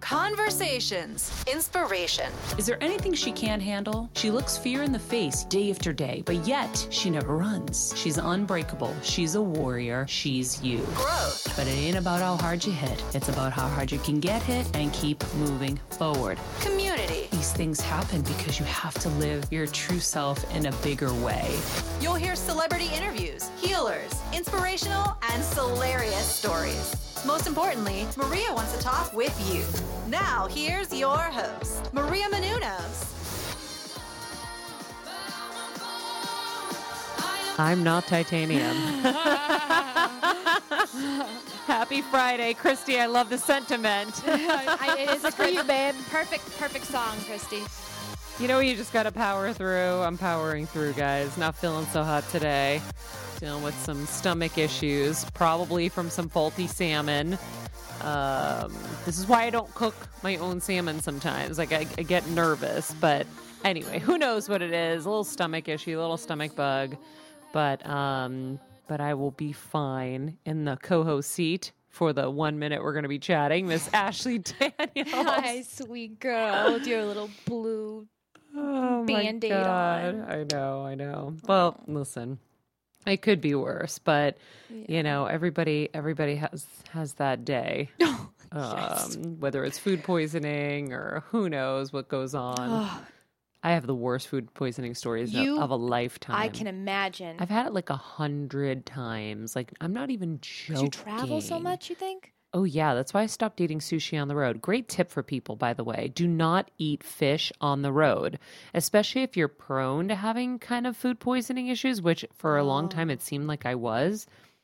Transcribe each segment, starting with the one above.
Conversations. Inspiration. Is there anything she can't handle? She looks fear in the face day after day, but yet she never runs. She's unbreakable. She's a warrior. She's you. Growth. But it ain't about how hard you hit. It's about how hard you can get hit and keep moving forward. Community. These things happen because you have to live your true self in a bigger way. You'll hear celebrity interviews, healers, inspirational, and hilarious stories. Most importantly, Maria wants to talk with you. Now, here's your host, Maria Menounos. I'm not titanium. Happy Friday, Christy. I love the sentiment. It is for you, babe. Perfect song, Christy. You know, you just got to power through. I'm powering through, guys. Not feeling so hot today. Dealing with some stomach issues, probably from some faulty salmon. This is why I don't cook my own salmon sometimes. Like, I get nervous. But anyway, who knows what it is? A little stomach issue, a little stomach bug. But I will be fine in the co-host seat for the 1 minute we're going to be chatting. Miss Ashley Daniels. Hi, sweet girl, with your little blue Band-Aid on. I know. Well, listen, it could be worse, but you know, everybody has that day. Whether it's food poisoning or who knows what goes on. I have the worst food poisoning stories of a lifetime. I can imagine. I've had it like 100 times. Like, I'm not even joking. You travel so much, you think? Oh, yeah. That's why I stopped eating sushi on the road. Great tip for people, by the way. Do not eat fish on the road, especially if you're prone to having kind of food poisoning issues, which for a long time it seemed like I was.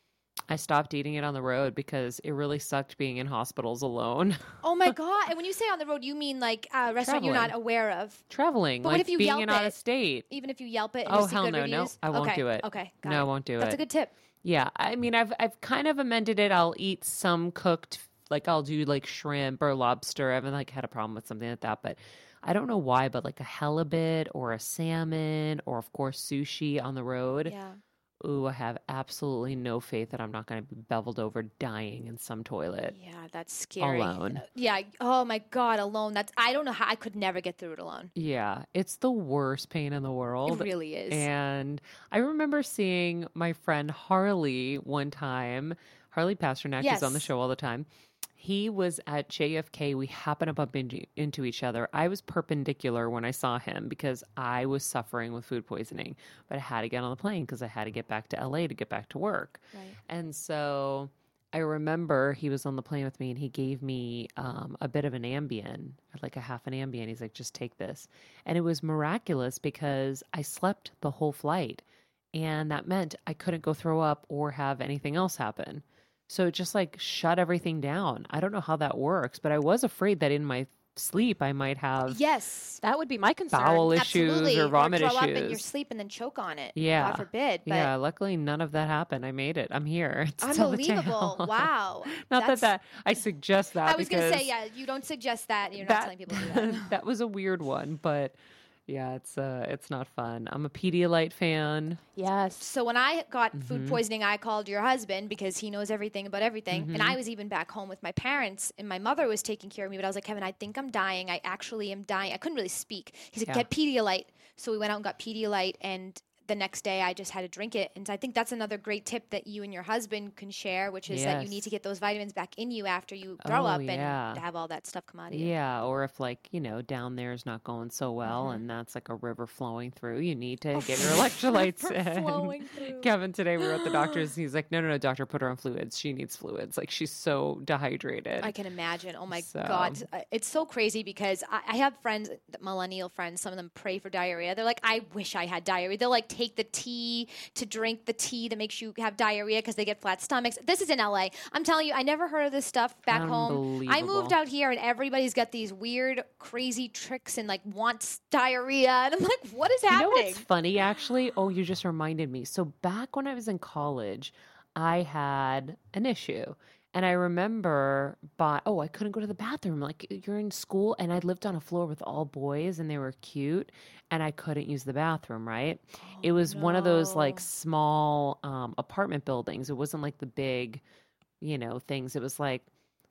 I stopped eating it on the road because it really sucked being in hospitals alone. Oh, my God. And when you say on the road, you mean like a restaurant you're not aware of? Traveling. But like what if you being Yelp in out it? of state. Even if you Yelp it and Oh, you see hell good no. reviews? No, I won't do it. Okay, got No, it. I won't do it. That's a good tip. Yeah, I mean, I've kind of amended it. I'll eat some cooked, like I'll do like shrimp or lobster. I haven't like had a problem with something like that, but I don't know why. But like a halibut or a salmon or of course sushi on the road. Yeah. Ooh, I have absolutely no faith that I'm not going to be beveled over dying in some toilet. Yeah, that's scary. Alone. Yeah. Oh my God, alone. I don't know how I could never get through it alone. Yeah, it's the worst pain in the world. It really is. And I remember seeing my friend Harley one time. Harley Pasternak is on the show all the time. He was at JFK. We happened to bump into each other. I was perpendicular when I saw him because I was suffering with food poisoning. But I had to get on the plane because I had to get back to LA to get back to work. Right. And so I remember he was on the plane with me and he gave me a bit of an Ambien, like a half an Ambien. He's like, just take this. And it was miraculous because I slept the whole flight. And that meant I couldn't go throw up or have anything else happen. So it just like shut everything down. I don't know how that works, but I was afraid that in my sleep I might have that would be my concern. Bowel issues Absolutely. or vomit throw up in issues. your sleep and then choke on it. Yeah. God forbid. But yeah, luckily none of that happened. I made it. I'm here. To tell the unbelievable. tale. Wow. Not that I suggest that. I was going to because say, yeah, you don't suggest that. You're not telling people to do that. That was a weird one, but yeah, it's not fun. I'm a Pedialyte fan. Yes. So when I got food poisoning, I called your husband because he knows everything about everything. And I was even back home with my parents, and my mother was taking care of me. But I was like, Kevin, I think I'm dying. I actually am dying. I couldn't really speak. He said, get Pedialyte. So we went out and got Pedialyte, and the next day I just had to drink it. And so I think that's another great tip that you and your husband can share, which is that you need to get those vitamins back in you after you throw up and have all that stuff come out of you. Yeah, or if like, you know, down there is not going so well and that's like a river flowing through, you need to get your electrolytes in. Flowing through. Kevin, today we were at the doctor's and he's like, no, doctor, put her on fluids. She needs fluids. Like she's so dehydrated. I can imagine. Oh my God. It's so crazy because I have friends, millennial friends, some of them pray for diarrhea. They're like, I wish I had diarrhea. They'll like take the tea to drink the tea that makes you have diarrhea because they get flat stomachs. This is in LA. I'm telling you, I never heard of this stuff back home. I moved out here and everybody's got these weird, crazy tricks and like wants diarrhea. And I'm like, what is happening? You know what's funny actually? Oh, you just reminded me. So back when I was in college, I had an issue. And I remember I couldn't go to the bathroom. Like, you're in school, and I lived on a floor with all boys, and they were cute, and I couldn't use the bathroom, right? It was one of those, like, small apartment buildings. It wasn't, like, the big, you know, things. It was, like,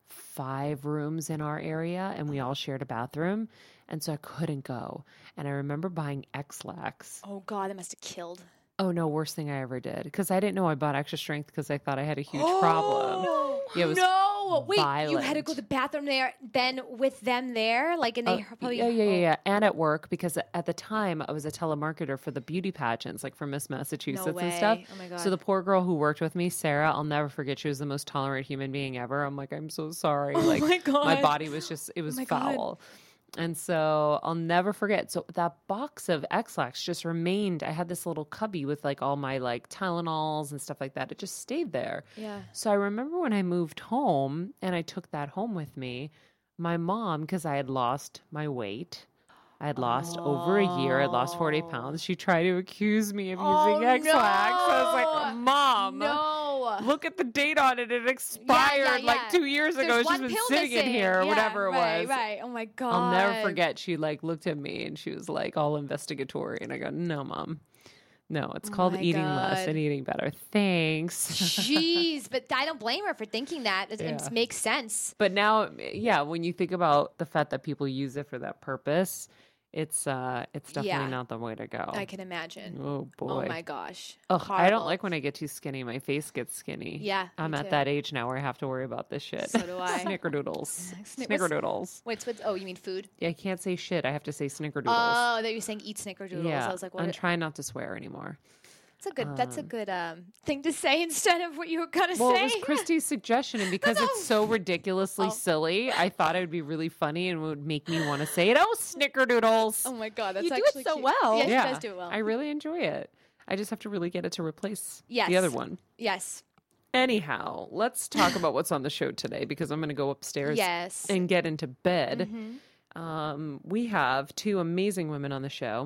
5 rooms in our area, and we all shared a bathroom. And so I couldn't go. And I remember buying X-Lax. Oh, God, that must have killed. Oh, no, worst thing I ever did. Because I didn't know I bought extra strength because I thought I had a huge problem. Yeah, it was Wait, violent. you had to go to the bathroom there, then with them there? Like, and they probably... Yeah. And at work, because at the time, I was a telemarketer for the beauty pageants, like for Miss Massachusetts and stuff. Oh, my God. So the poor girl who worked with me, Sarah, I'll never forget, she was the most tolerant human being ever. I'm like, I'm so sorry. Like, my God. my body was just, it was foul. And so I'll never forget. So that box of X-Lax just remained. I had this little cubby with like all my like Tylenols and stuff like that. It just stayed there. Yeah. So I remember when I moved home and I took that home with me, my mom, because I had lost my weight, I had lost over a year. I lost 40 pounds. She tried to accuse me of using X-Lax. I was like, Mom, look at the date on it. It expired like 2 years ago. It's just been sitting in here or whatever it was. Right. Oh, my God. I'll never forget. She like looked at me and she was like all investigatory. And I go, no, Mom. No, it's called eating less and eating better. Thanks. Jeez, but I don't blame her for thinking that. It makes sense. But now, when you think about the fact that people use it for that purpose, it's definitely not the way to go. I can imagine. Oh, boy. Oh, my gosh. Ugh, I don't like when I get too skinny. My face gets skinny. Yeah, I'm at that age now where I have to worry about this shit. So do I. Snickerdoodles. Snickerdoodles. What's oh, you mean food? Yeah, I can't say shit. I have to say snickerdoodles. Oh, that you're saying eat snickerdoodles. Yeah, I was like, what? I'm trying not to swear anymore. That's a good thing to say instead of what you were gonna say. Well, it was Christy's suggestion, and because it's so ridiculously silly, I thought it would be really funny and would make me want to say it. Oh, snickerdoodles! Oh my God, that's you do actually it so cute. well. Yeah, she does do it well. I really enjoy it. I just have to really get it to replace the other one. Yes. Anyhow, let's talk about what's on the show today because I'm going to go upstairs and get into bed. Mm-hmm. We have 2 amazing women on the show.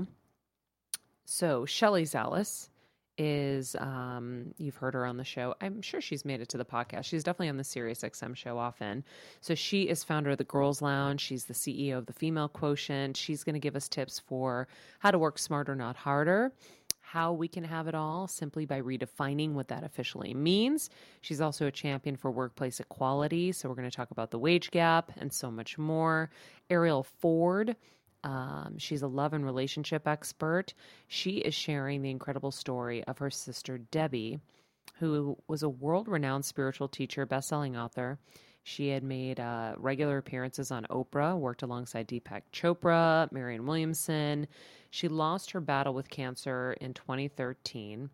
So Shelley Zalis is, you've heard her on the show. I'm sure she's made it to the podcast. She's definitely on the SiriusXM show often. So she is founder of the Girls Lounge. She's the CEO of the Female Quotient. She's going to give us tips for how to work smarter, not harder, how we can have it all simply by redefining what that officially means. She's also a champion for workplace equality. So we're going to talk about the wage gap and so much more. Ariel Ford. She's a love and relationship expert. She is sharing the incredible story of her sister, Debbie, who was a world-renowned spiritual teacher, best-selling author. She had made regular appearances on Oprah, worked alongside Deepak Chopra, Marianne Williamson. She lost her battle with cancer in 2013.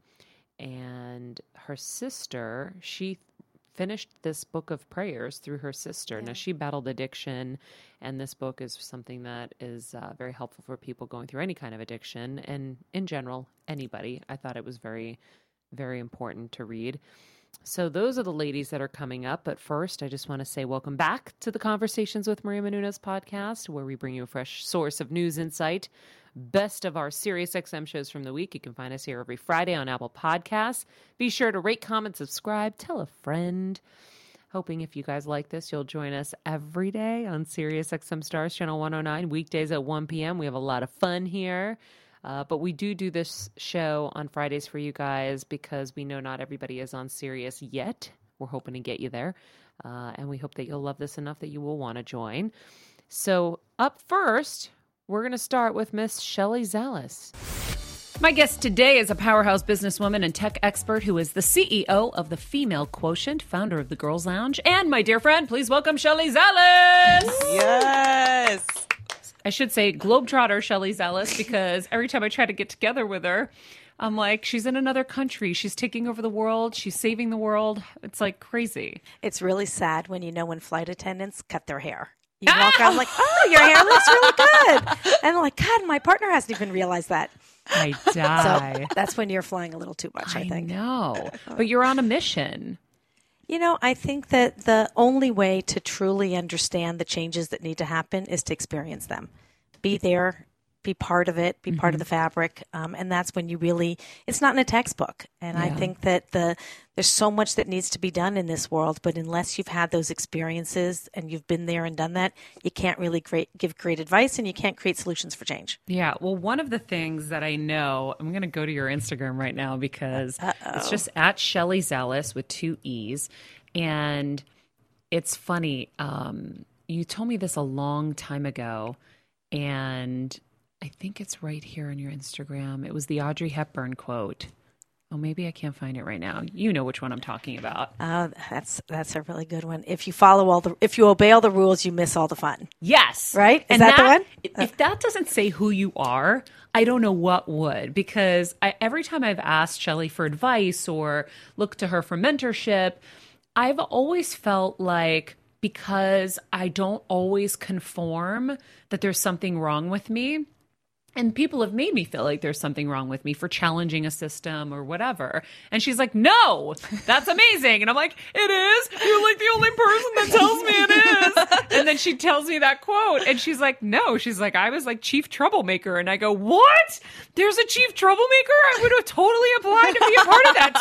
And her sister, she finished this book of prayers through her sister. Now, she battled addiction, and this book is something that is very helpful for people going through any kind of addiction, and in general, anybody. I thought it was very, very important to read. So those are the ladies that are coming up. But first, I just want to say welcome back to the Conversations with Maria Menounos podcast, where we bring you a fresh source of news insight. Best of our SiriusXM shows from the week. You can find us here every Friday on Apple Podcasts. Be sure to rate, comment, subscribe, tell a friend. Hoping if you guys like this, you'll join us every day on SiriusXM Stars Channel 109, weekdays at 1 p.m. We have a lot of fun here. But we do this show on Fridays for you guys because we know not everybody is on Sirius yet. We're hoping to get you there. And we hope that you'll love this enough that you will want to join. So up first, we're going to start with Miss Shelley Zalis. My guest today is a powerhouse businesswoman and tech expert who is the CEO of the Female Quotient, founder of the Girls Lounge, and my dear friend, please welcome Shelley Zalis. Yes. I should say Globetrotter Shelley Zalis because every time I try to get together with her, I'm like, she's in another country. She's taking over the world. She's saving the world. It's like crazy. It's really sad when when flight attendants cut their hair. You walk around like, oh, your hair looks really good. And I'm like, God, my partner hasn't even realized that. I die. So that's when you're flying a little too much, I think. I know. But you're on a mission. I think that the only way to truly understand the changes that need to happen is to experience them. Be there, be part of it, be part of the fabric. And that's when you really, it's not in a textbook. And I think that there's so much that needs to be done in this world, but unless you've had those experiences and you've been there and done that, you can't really give great advice and you can't create solutions for change. Yeah. Well, one of the things that I know, I'm going to go to your Instagram right now because it's just at Shelley Zalis with 2 E's. And it's funny. You told me this a long time ago, and I think it's right here on your Instagram. It was the Audrey Hepburn quote. Oh, maybe I can't find it right now. You know which one I'm talking about. That's a really good one. If you obey all the rules, you miss all the fun. Yes. Right? Is that the one? If that doesn't say who you are, I don't know what would, because every time I've asked Shelley for advice or looked to her for mentorship, I've always felt like because I don't always conform, that there's something wrong with me. And people have made me feel like there's something wrong with me for challenging a system or whatever. And she's like, no, that's amazing. And I'm like, it is? You're like the only person that tells me it is. And then she tells me that quote. And she's like, no. She's like, I was like chief troublemaker. And I go, what? There's a chief troublemaker? I would have totally applied to be a part of that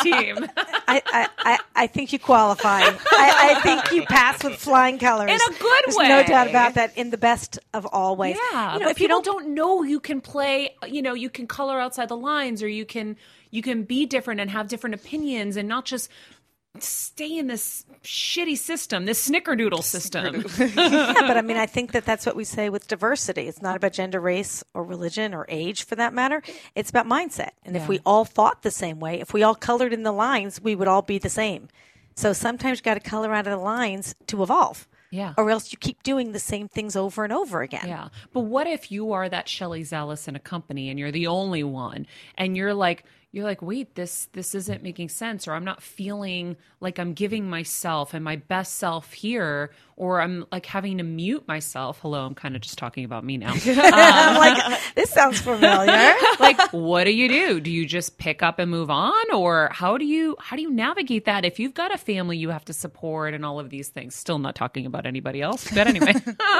team. I think you qualify. I think you pass with flying colors. In a good There's way. no doubt about that, in the best of all ways. Yeah, if you don't know, you can play, you can color outside the lines, or you can be different and have different opinions and not just stay in this shitty system, this snickerdoodle system. Yeah, but I mean, I think that's what we say with diversity. It's not about gender, race, or religion, or age for that matter. It's about mindset. And if we all thought the same way, if we all colored in the lines, we would all be the same. So sometimes you got to color out of the lines to evolve. Yeah. Or else you keep doing the same things over and over again. Yeah. But what if you are that Shelley Zalis in a company and you're the only one, and you're like, wait, this isn't making sense, or I'm not feeling like I'm giving myself and my best self here, or I'm like having to mute myself. Hello, I'm kind of just talking about me now. I'm like, this sounds familiar. Like, what do? Do you just pick up and move on, or how do you navigate that if you've got a family you have to support and all of these things? Still not talking about anybody else, but anyway.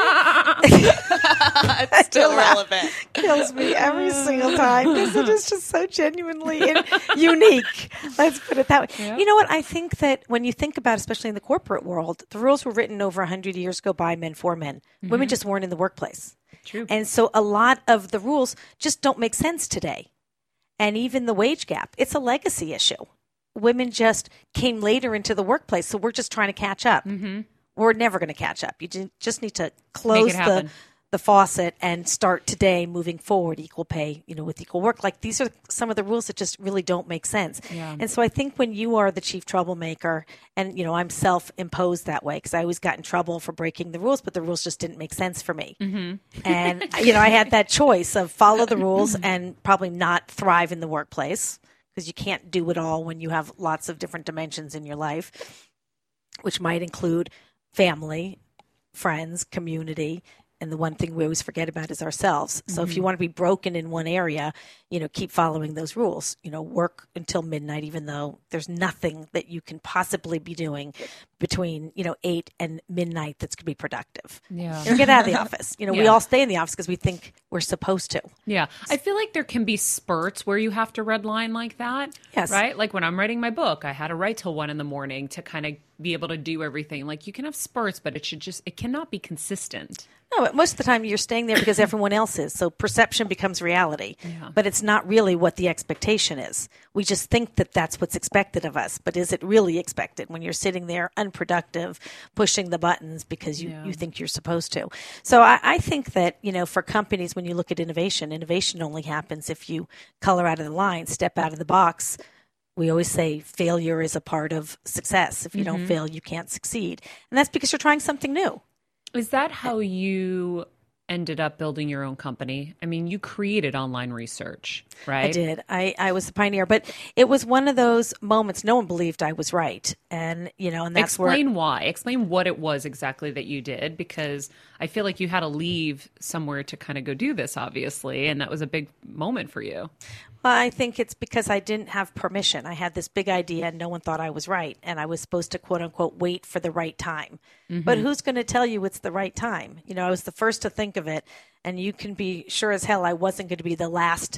It's still relevant. Kills me every single time because it is just so genuinely unique. Let's put it that way. Yeah. You know what? I think that when you think about, especially in the corporate world, the rules were written over 100 years ago by men for men. Mm-hmm. Women just weren't in the workplace. True. And so a lot of the rules just don't make sense today. And even the wage gap, it's a legacy issue. Women just came later into the workplace, so we're just trying to catch up. Mm-hmm. We're never going to catch up. You just need to close the faucet and start today moving forward, equal pay, with equal work. Like, these are some of the rules that just really don't make sense. Yeah. And so I think when you are the chief troublemaker, and, I'm self-imposed that way because I always got in trouble for breaking the rules, but the rules just didn't make sense for me. Mm-hmm. And, I had that choice of follow the rules and probably not thrive in the workplace because you can't do it all when you have lots of different dimensions in your life, which might include family, friends, community. And the one thing we always forget about is ourselves. So if you want to be broken in one area, keep following those rules. Work until midnight, even though there's nothing that you can possibly be doing between, 8 and midnight that's going to be productive. Yeah. Get out of the office. We all stay in the office because we think we're supposed to. Yeah. I feel like there can be spurts where you have to redline like that. Yes. Right? Like when I'm writing my book, I had to write till 1 a.m. to kind of be able to do everything. Like, you can have spurts, but it cannot be consistent. No, but most of the time you're staying there because everyone else is. So perception becomes reality. Yeah. But it's not really what the expectation is. We just think that that's what's expected of us. But is it really expected when you're sitting there unproductive, pushing the buttons because you think you're supposed to? So I think that, for companies, when you look at innovation only happens if you color out of the line, step out of the box. We always say failure is a part of success. If you don't fail, you can't succeed. And that's because you're trying something new. Is that how you ended up building your own company? I mean, you created online research, right? I did. I was the pioneer, but it was one of those moments no one believed I was right. And, and that's Explain why. Explain what it was exactly that you did, because I feel like you had to leave somewhere to kind of go do this, obviously, and that was a big moment for you. Well, I think it's because I didn't have permission. I had this big idea and no one thought I was right. And I was supposed to, quote unquote, wait for the right time. Mm-hmm. But who's going to tell you it's the right time? I was the first to think of it. And you can be sure as hell I wasn't going to be the last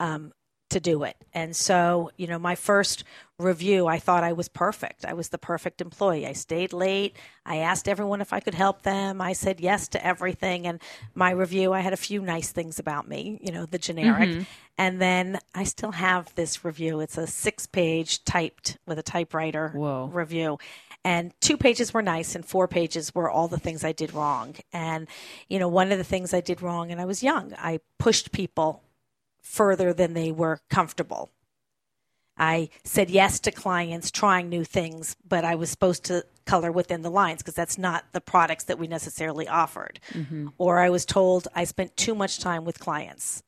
to do it. And so, my first review, I thought I was perfect. I was the perfect employee. I stayed late. I asked everyone if I could help them. I said yes to everything. And my review, I had a few nice things about me, the generic. Mm-hmm. And then I still have this review. It's a 6-page typed with a typewriter review. And 2 pages were nice and 4 pages were all the things I did wrong. And, one of the things I did wrong, and I was young, I pushed people further than they were comfortable. I said yes to clients trying new things, but I was supposed to color within the lines because that's not the products that we necessarily offered. Mm-hmm. Or I was told I spent too much time with clients,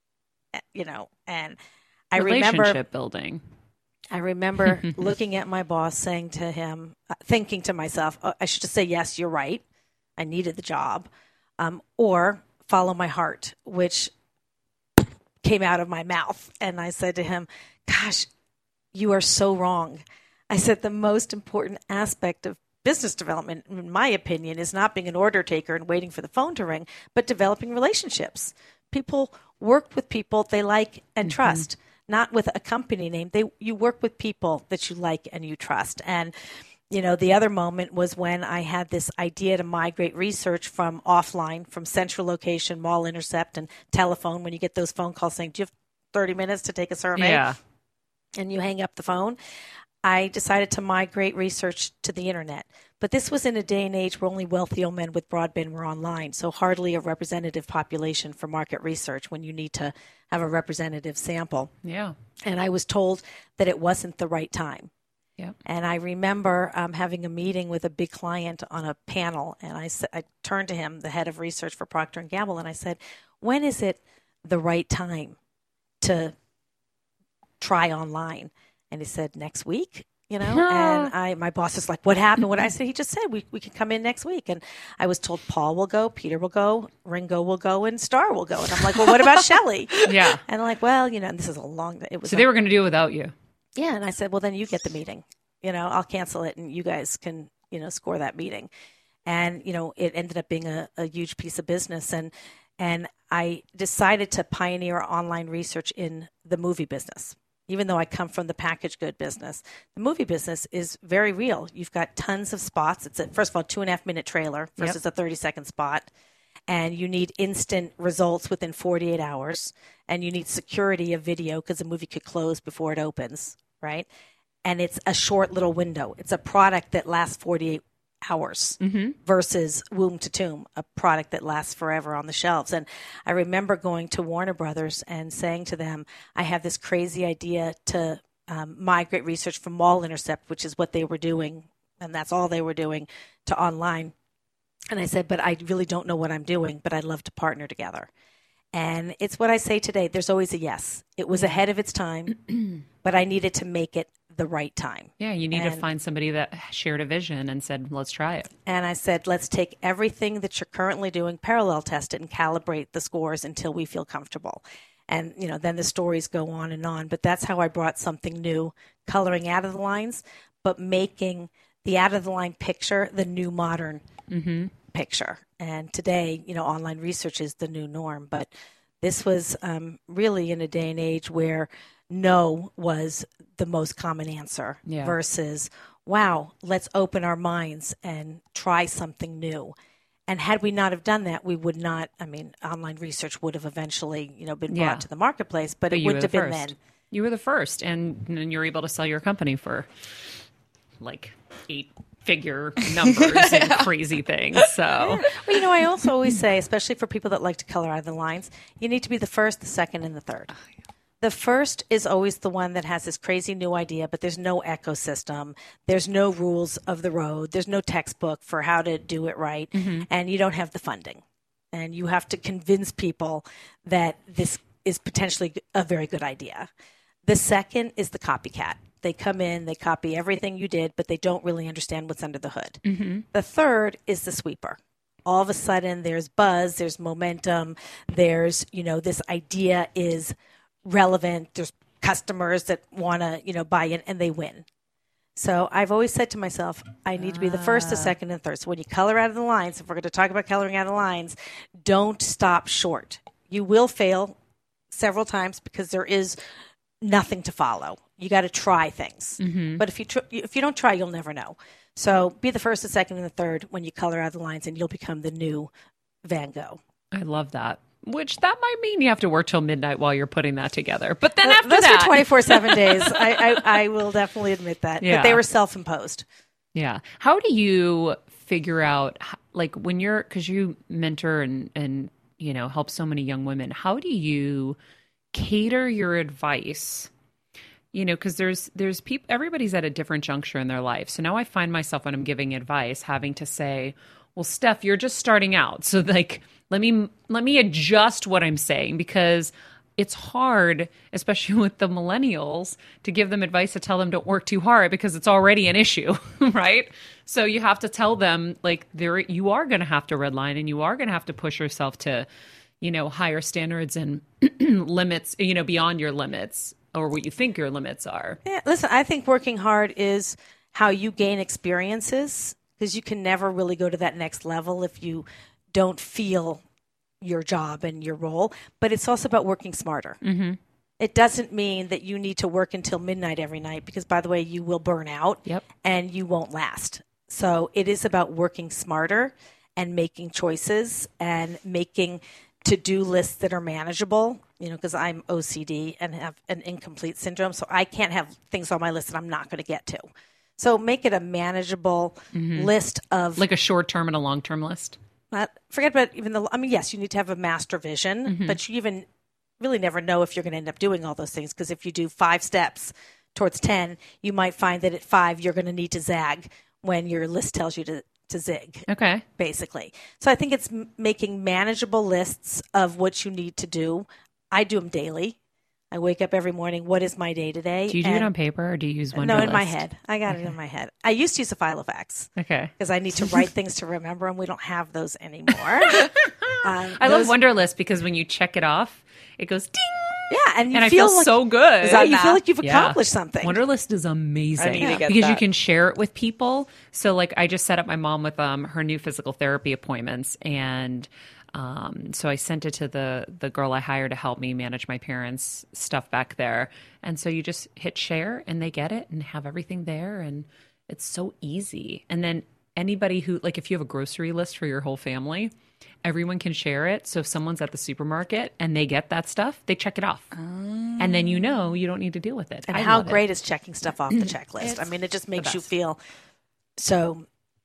and I relationship building. I remember looking at my boss, saying to him, thinking to myself, I should just say, yes, you're right. I needed the job. Or follow my heart, which came out of my mouth. And I said to him, gosh, you are so wrong. I said the most important aspect of business development, in my opinion, is not being an order taker and waiting for the phone to ring, but developing relationships. People work with people they like and trust, not with a company name. You work with people that you like and you trust. And, the other moment was when I had this idea to migrate research from offline, from central location, mall intercept, and telephone, when you get those phone calls saying, do you have 30 minutes to take a survey? Yeah. And you hang up the phone. I decided to migrate research to the internet. But this was in a day and age where only wealthy old men with broadband were online, so hardly a representative population for market research when you need to have a representative sample. Yeah. And I was told that it wasn't the right time. Yeah. And I remember having a meeting with a big client on a panel, and I turned to him, the head of research for Procter & Gamble, and I said, when is it the right time to try online? And he said, next week, and my boss is like, what happened? What I said, he just said, we can come in next week. And I was told Paul will go, Peter will go, Ringo will go, and Star will go. And I'm like, well, what about Shelley? Yeah. And I'm like, well, and this is a long, it was. So they were going to do it without you. Yeah. And I said, well, then you get the meeting, I'll cancel it and you guys can, score that meeting. And, it ended up being a huge piece of business. And I decided to pioneer online research in the movie business. Even though I come from the packaged good business, the movie business is very real. You've got tons of spots. It's first of all, 2.5-minute trailer versus a 30-second spot. And you need instant results within 48 hours. And you need security of video because the movie could close before it opens, right? And it's a short little window. It's a product that lasts 48 hours versus womb to tomb, a product that lasts forever on the shelves. And I remember going to Warner Brothers and saying to them, I have this crazy idea to migrate research from mall intercept, which is what they were doing, and that's all they were doing, to online. And I said, but I really don't know what I'm doing, but I'd love to partner together. And it's what I say today. There's always a yes. It was ahead of its time, but I needed to make it the right time. Yeah, you need to find somebody that shared a vision and said, let's try it. And I said, let's take everything that you're currently doing, parallel test it, and calibrate the scores until we feel comfortable. And, then the stories go on and on. But that's how I brought something new, coloring out of the lines, but making the out of the line picture the new modern picture. And today, online research is the new norm. But this was really in a day and age where no was the most common answer versus, wow, let's open our minds and try something new. And had we not have done that, we would not, online research would have eventually, been brought to the marketplace, but it wouldn't have been then. You were the first, and you're able to sell your company for like 8-figure numbers and crazy things. So, well, I also always say, especially for people that like to color out of the lines, you need to be the first, the second, and the third. The first is always the one that has this crazy new idea, but there's no ecosystem. There's no rules of the road. There's no textbook for how to do it right. And you don't have the funding. And you have to convince people that this is potentially a very good idea. The second is the copycat. They come in, they copy everything you did, but they don't really understand what's under the hood. The third is the sweeper. All of a sudden, there's buzz, there's momentum, there's, this idea is relevant. There's customers that want to, buy in, and they win. So I've always said to myself, I need to be the first, the second, and third. So when you color out of the lines, if we're going to talk about coloring out of the lines, don't stop short. You will fail several times because there is nothing to follow. You got to try things. But if you don't try, you'll never know. So be the first, the second, and the third when you color out of the lines, and you'll become the new Van Gogh. I love that. Which that might mean you have to work till midnight while you're putting that together. But then after those that, were 24/7 days. I will definitely admit that. Yeah. But they were self-imposed. Yeah. How do you figure out, like, when you're, because you mentor and help so many young women, how do you cater your advice? Because there's people, everybody's at a different juncture in their life. So now I find myself, when I'm giving advice, having to say, well, Steph, you're just starting out. So, like, let me adjust what I'm saying, because it's hard, especially with the millennials, to give them advice to tell them don't work too hard, because it's already an issue, right? So you have to tell them, like, you are going to have to redline, and you are going to have to push yourself to, higher standards and limits, beyond your limits, or what you think your limits are. Yeah, listen, I think working hard is how you gain experiences, because you can never really go to that next level if you don't feel your job and your role. But it's also about working smarter. Mm-hmm. It doesn't mean that you need to work until midnight every night, because, by the way, you will burn out. Yep. And you won't last. So it is about working smarter and making choices and making to-do lists that are manageable, because I'm OCD and have an incomplete syndrome. So I can't have things on my list that I'm not going to get to. So make it a manageable list of... Like a short-term and a long-term list? Forget about even yes, you need to have a master vision, but you even really never know if you're going to end up doing all those things, because if you do 5 steps towards 10, you might find that at 5 you're going to need to zag when your list tells you to zig. Okay. Basically. So I think it's making manageable lists of what you need to do. I do them daily. I wake up every morning. What is my day today? Do you do it on paper, or do you use Wunderlist? No, in my head. I got it in my head. I used to use a Filofax. Okay. Because I need to write things to remember them. We don't have those anymore. I love Wunderlist, because when you check it off, it goes ding. Yeah, and I feel like, so good. You feel like you've accomplished something. Wunderlist is amazing. I need to get because that. you can share it with people. So, like, I just set up my mom with her new physical therapy appointments, and so I sent it to the girl I hired to help me manage my parents' stuff back there. And so you just hit share, and they get it and have everything there, and it's so easy. And then anybody who, like, if you have a grocery list for your whole family, everyone can share it. So if someone's at the supermarket and they get that stuff, they check it off. And then you don't need to deal with it. And how great is checking stuff off the checklist? I mean, it just makes you feel so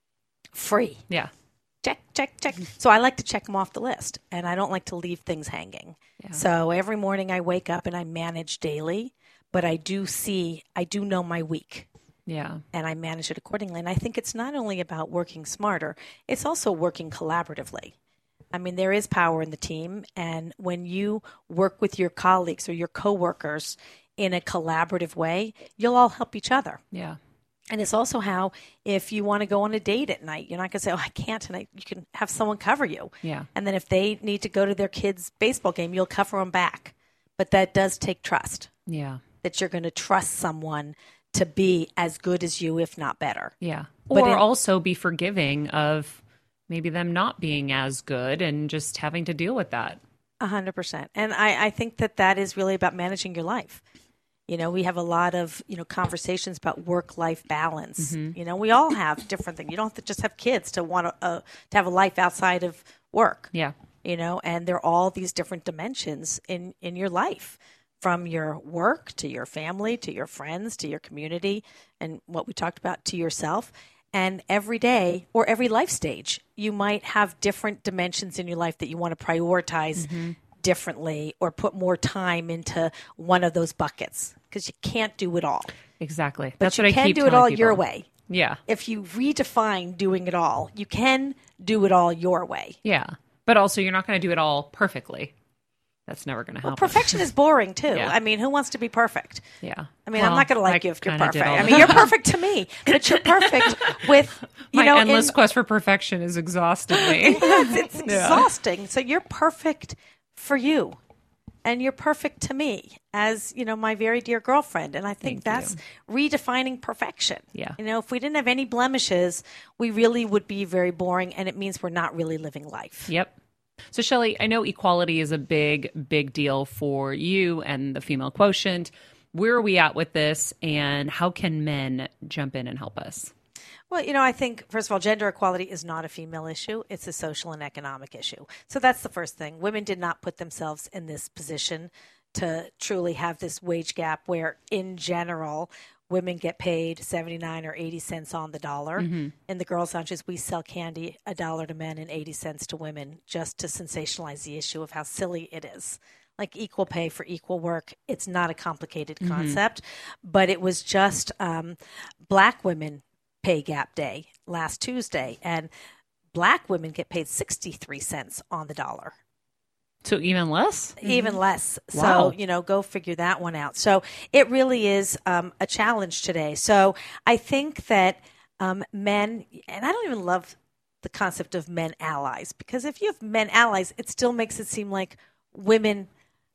free. Yeah. Check, check, check. So I like to check them off the list, and I don't like to leave things hanging. Yeah. So every morning I wake up and I manage daily, but I do know my week. Yeah. And I manage it accordingly. And I think it's not only about working smarter, it's also working collaboratively. I mean, there is power in the team. And when you work with your colleagues or your coworkers in a collaborative way, you'll all help each other. Yeah. And it's also how, if you want to go on a date at night, you're not going to say, oh, I can't tonight. You can have someone cover you. Yeah. And then if they need to go to their kid's baseball game, you'll cover them back. But that does take trust. Yeah. That you're going to trust someone to be as good as you, if not better. Yeah. But or also be forgiving of maybe them not being as good and just having to deal with that. 100%. And I think that is really about managing your life. We have a lot of, conversations about work-life balance. Mm-hmm. We all have different things. You don't have to just have kids to want to have a life outside of work. Yeah. And there are all these different dimensions in your life, from your work to your family, to your friends, to your community, and what we talked about, to yourself. And every day or every life stage, you might have different dimensions in your life that you want to prioritize differently, or put more time into one of those buckets, because you can't do it all. Exactly. But That's you what I can keep do it telling all people. your way. Yeah. If you redefine doing it all, you can do it all your way. Yeah. But also, you're not going to do it all perfectly. That's never going to happen. Well, perfection is boring too. Yeah. I mean, who wants to be perfect? Yeah. I mean, I'm not going to like you if you're kinda did perfect. all I that. mean, you're perfect to me, but you're perfect with, My endless quest for perfection has exhausted me. it's exhausting. So you're perfect for you, and you're perfect to me as, my very dear girlfriend. And I think that's redefining perfection. Yeah. If we didn't have any blemishes, we really would be very boring, and it means we're not really living life. Yep. So, Shelley, I know equality is a big, big deal for you and the female quotient. Where are we at with this, and how can men jump in and help us? Well, I think, first of all, gender equality is not a female issue. It's a social and economic issue. So that's the first thing. Women did not put themselves in this position to truly have this wage gap where, in general, women get paid 79 or 80 cents on the dollar. In the girls' lounges, we sell candy $1 to men and 80 cents to women, just to sensationalize the issue of how silly it is. Like equal pay for equal work, it's not a complicated concept, but it was just Black women pay gap day last Tuesday, and Black women get paid 63 cents on the dollar. So even less? Even less. Wow. So, go figure that one out. So it really is a challenge today. So I think that men, and I don't even love the concept of men allies, because if you have men allies, it still makes it seem like women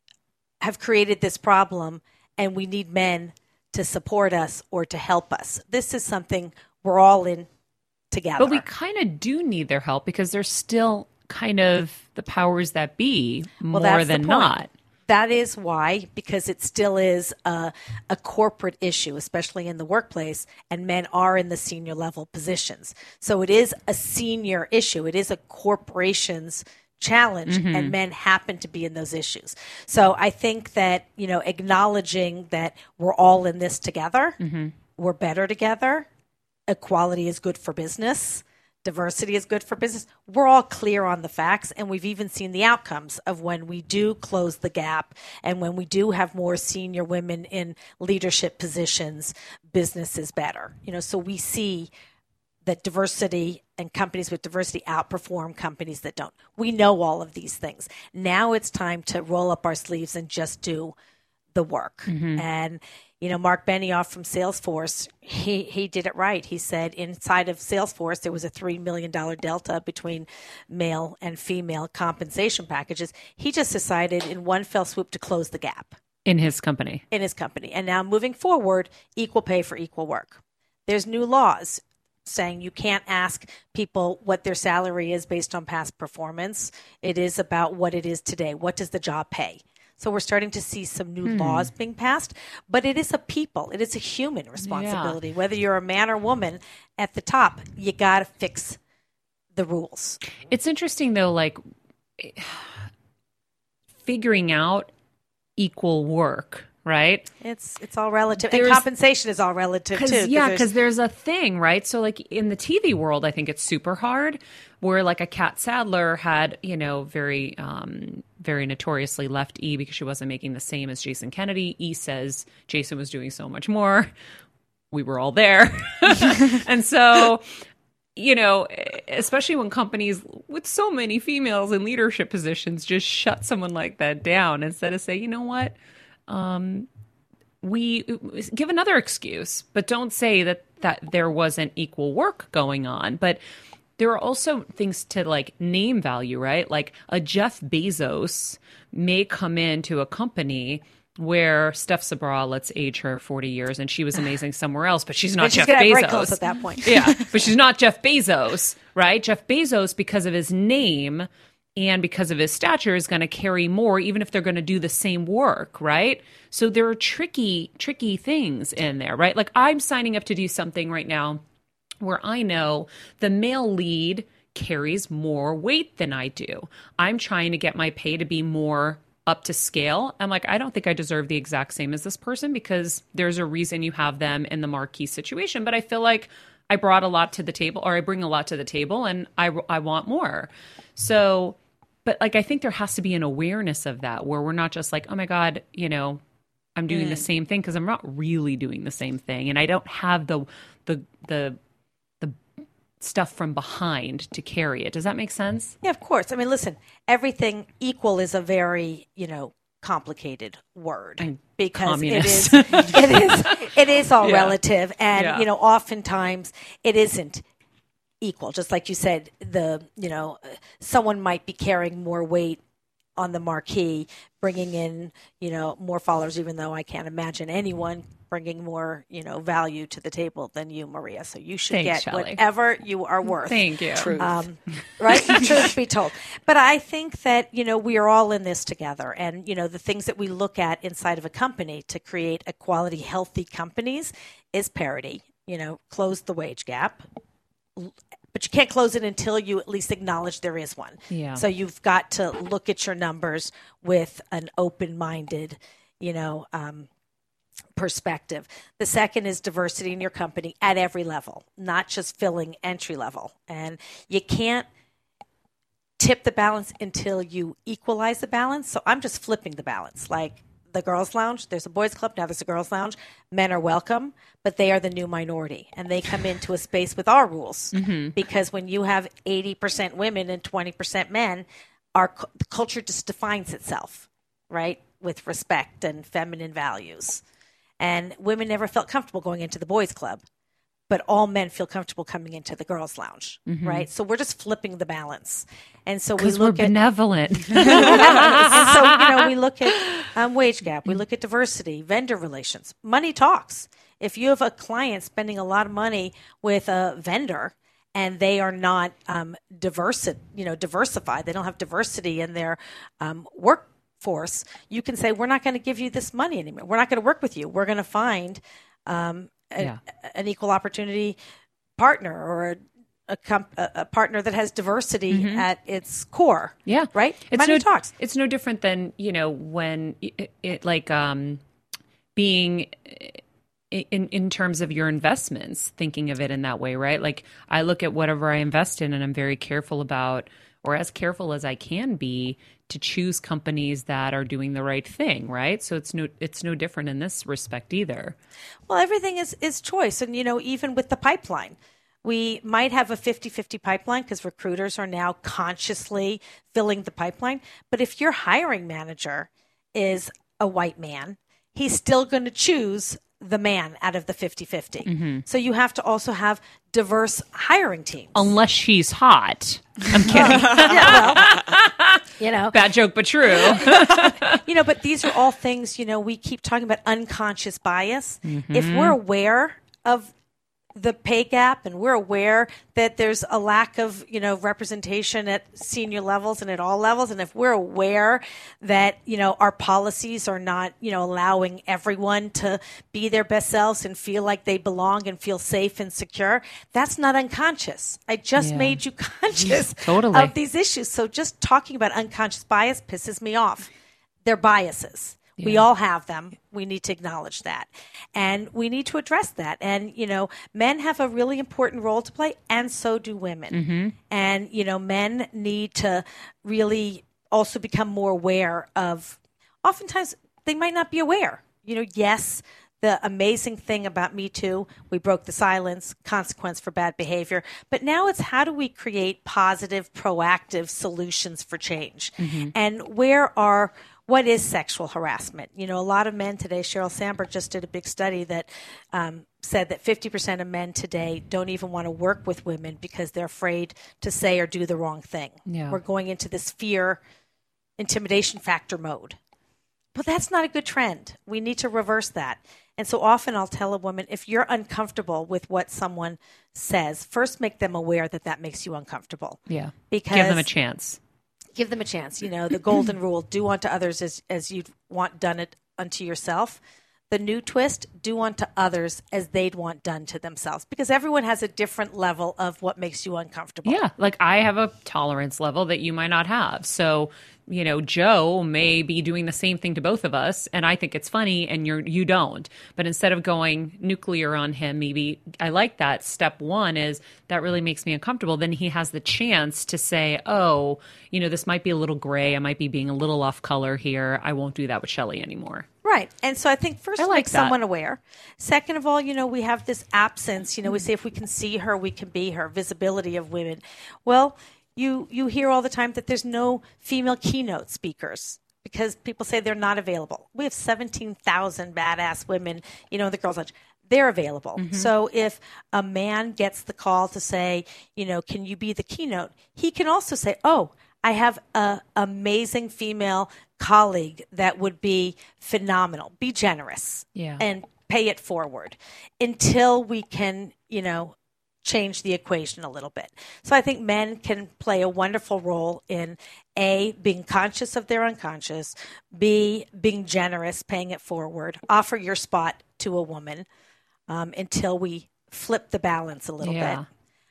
have created this problem and we need men to support us or to help us. This is something we're all in together. But we kind of do need their help because they're still kind of the powers that be more than not. That is why, because it still is a corporate issue, especially in the workplace, and men are in the senior level positions. So it is a senior issue. It is a corporation's challenge, and men happen to be in those issues. So I think that, acknowledging that we're all in this together, we're better together, equality is good for business, diversity is good for business. We're all clear on the facts, and we've even seen the outcomes of when we do close the gap and when we do have more senior women in leadership positions, business is better. So we see that diversity and companies with diversity outperform companies that don't. We know all of these things. Now it's time to roll up our sleeves and just do the work. And Mark Benioff from Salesforce, he did it right. He said inside of Salesforce, there was a $3 million delta between male and female compensation packages. He just decided in one fell swoop to close the gap. In his company. And now moving forward, equal pay for equal work. There's new laws saying you can't ask people what their salary is based on past performance. It is about what it is today. What does the job pay? So we're starting to see some new laws being passed, but it is it is a human responsibility. Yeah. Whether you're a man or woman at the top, you got to fix the rules. It's interesting though, like figuring out equal work, right? It's all relative. And compensation is all relative too. Because there's a thing, right? So like in the TV world, I think it's super hard where like a Kat Sadler had, very, very notoriously left E because she wasn't making the same as Jason Kennedy. E says Jason was doing so much more. We were all there. And so, especially when companies with so many females in leadership positions just shut someone like that down instead of say, you know what? We give another excuse, but don't say that there wasn't equal work going on. But there are also things to like name value, right? Like a Jeff Bezos may come into a company where Steph Sabra, let's age her 40 years, and she was amazing somewhere else, but she's not Jeff Bezos. Very close at that point. Yeah, but she's not Jeff Bezos, right? Jeff Bezos, because of his name and because of his stature, is going to carry more, even if they're going to do the same work, right? So there are tricky things in there, right? Like I'm signing up to do something right now where I know the male lead carries more weight than I do. I'm trying to get my pay to be more up to scale. I'm like, I don't think I deserve the exact same as this person because there's a reason you have them in the marquee situation. But I feel like I brought a lot to the table, or I bring a lot to the table, and I want more. So, but like, I think there has to be an awareness of that where we're not just like, oh my God, I'm doing the same thing, because I'm not really doing the same thing. And I don't have the stuff from behind to carry it. Does that make sense? Yeah, of course. I mean, listen, everything equal is a very, complicated word because it is all relative. And, oftentimes it isn't equal. Just like you said, someone might be carrying more weight on the marquee, bringing in, more followers, even though I can't imagine anyone bringing more, value to the table than you, Maria. So you should get Shelley. whatever you are worth. Thank you. Right? Truth be told. But I think that, we are all in this together. And, the things that we look at inside of a company to create equality, healthy companies is parity, close the wage gap. But you can't close it until you at least acknowledge there is one. Yeah. So you've got to look at your numbers with an open-minded, perspective. The second is diversity in your company at every level, not just filling entry level. And you can't tip the balance until you equalize the balance. So I'm just flipping the balance. Like the girls' lounge, there's a boys' club, now there's a girls' lounge. Men are welcome, but they are the new minority. And they come into a space with our rules. Because when you have 80% women and 20% men, the culture just defines itself, right? With respect and feminine values. And women never felt comfortable going into the boys' club, but all men feel comfortable coming into the girls' lounge, right? So we're just flipping the balance. And so we look we're benevolent. and so, we look at wage gap, we look at diversity, vendor relations. Money talks. If you have a client spending a lot of money with a vendor and they are not diversified, they don't have diversity in their workforce, you can say, we're not going to give you this money anymore. We're not going to work with you. We're going to find an equal opportunity partner or a partner that has diversity at its core. Yeah. Right? Money talks. It's no different than, when it being in terms of your investments, thinking of it in that way, right? Like I look at whatever I invest in and I'm very careful about, or as careful as I can be, to choose companies that are doing the right thing, right? So it's no different in this respect either. Well, everything is choice. And, even with the pipeline, we might have a 50-50 pipeline because recruiters are now consciously filling the pipeline. But if your hiring manager is a white man, he's still going to choose the man out of the 50-50. So you have to also have diverse hiring teams. Unless she's hot. I'm kidding. Bad joke, but true. But these are all things, we keep talking about unconscious bias. If we're aware of the pay gap and we're aware that there's a lack of, representation at senior levels and at all levels. And if we're aware that, our policies are not, allowing everyone to be their best selves and feel like they belong and feel safe and secure, that's not unconscious. I just made you conscious of these issues. So just talking about unconscious bias pisses me off. They're biases. Yeah. We all have them. We need to acknowledge that. And we need to address that. And, men have a really important role to play, and so do women. And, men need to really also become more aware of, oftentimes they might not be aware. Yes, the amazing thing about Me Too, we broke the silence, consequence for bad behavior. But now it's how do we create positive, proactive solutions for change? And what is sexual harassment? A lot of men today, Sheryl Sandberg just did a big study that said that 50% of men today don't even want to work with women because they're afraid to say or do the wrong thing. Yeah. We're going into this fear, intimidation factor mode. But that's not a good trend. We need to reverse that. And so often I'll tell a woman, if you're uncomfortable with what someone says, first make them aware that makes you uncomfortable. Yeah. Because give them a chance. Give them a chance. The golden rule, do unto others as you'd want done it unto yourself. The new twist, do unto others as they'd want done to themselves. Because everyone has a different level of what makes you uncomfortable. Yeah, like I have a tolerance level that you might not have. So, Joe may be doing the same thing to both of us, and I think it's funny, and you don't. But instead of going nuclear on him, maybe I like that. Step one is that really makes me uncomfortable. Then he has the chance to say, oh, this might be a little gray. I might be being a little off color here. I won't do that with Shelley anymore. Right. And so I think first make someone aware. Second of all, we have this absence. We say if we can see her, we can be her, visibility of women. Well, you hear all the time that there's no female keynote speakers because people say they're not available. We have 17,000 badass women, in the Girls Lounge. They're available. So if a man gets the call to say, can you be the keynote? He can also say, oh, I have an amazing female colleague that would be phenomenal. Be generous and pay it forward until we can, change the equation a little bit. So I think men can play a wonderful role in A, being conscious of their unconscious, B, being generous, paying it forward, offer your spot to a woman until we flip the balance a little bit.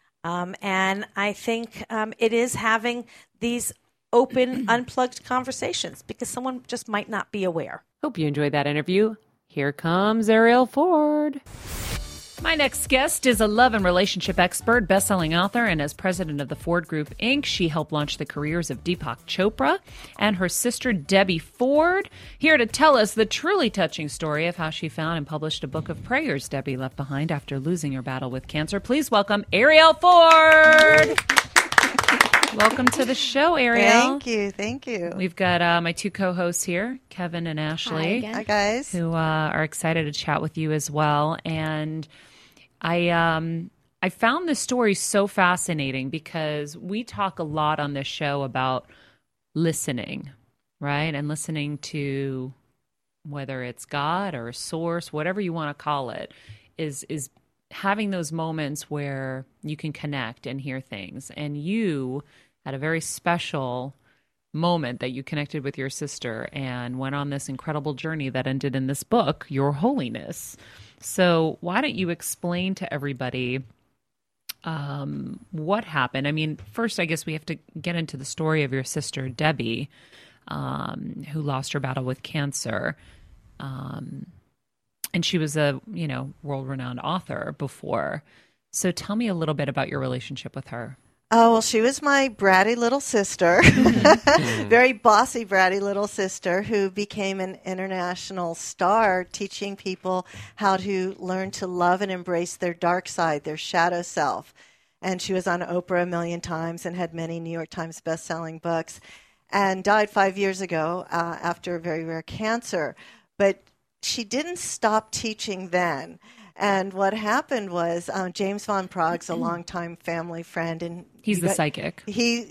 And I think it is having these open, unplugged conversations because someone just might not be aware. Hope you enjoyed that interview. Here comes Ariel Ford. My next guest is a love and relationship expert, best-selling author, and as president of the Ford Group, Inc., she helped launch the careers of Deepak Chopra and her sister, Debbie Ford, here to tell us the truly touching story of how she found and published a book of prayers Debbie left behind after losing her battle with cancer. Please welcome Ariel Ford. Welcome to the show, Ariel. Thank you. We've got my two co-hosts here, Kevin and Ashley. Hi, guys. Who are excited to chat with you as well. And I found this story so fascinating because we talk a lot on this show about listening, right? And listening to whether it's God or a source, whatever you want to call it, is having those moments where you can connect and hear things. And you had a very special moment that you connected with your sister and went on this incredible journey that ended in this book, Your Holiness. So why don't you explain to everybody what happened? I mean, first, I guess we have to get into the story of your sister, Debbie, who lost her battle with cancer. And she was a, world-renowned author before. So tell me a little bit about your relationship with her. Oh, well, she was my bratty little sister, very bossy, bratty little sister who became an international star teaching people how to learn to love and embrace their dark side, their shadow self. And she was on Oprah a million times and had many New York Times best-selling books and died 5 years ago after a very rare cancer. But she didn't stop teaching then. And what happened was James Van Praag's a longtime family friend, and he's the psychic.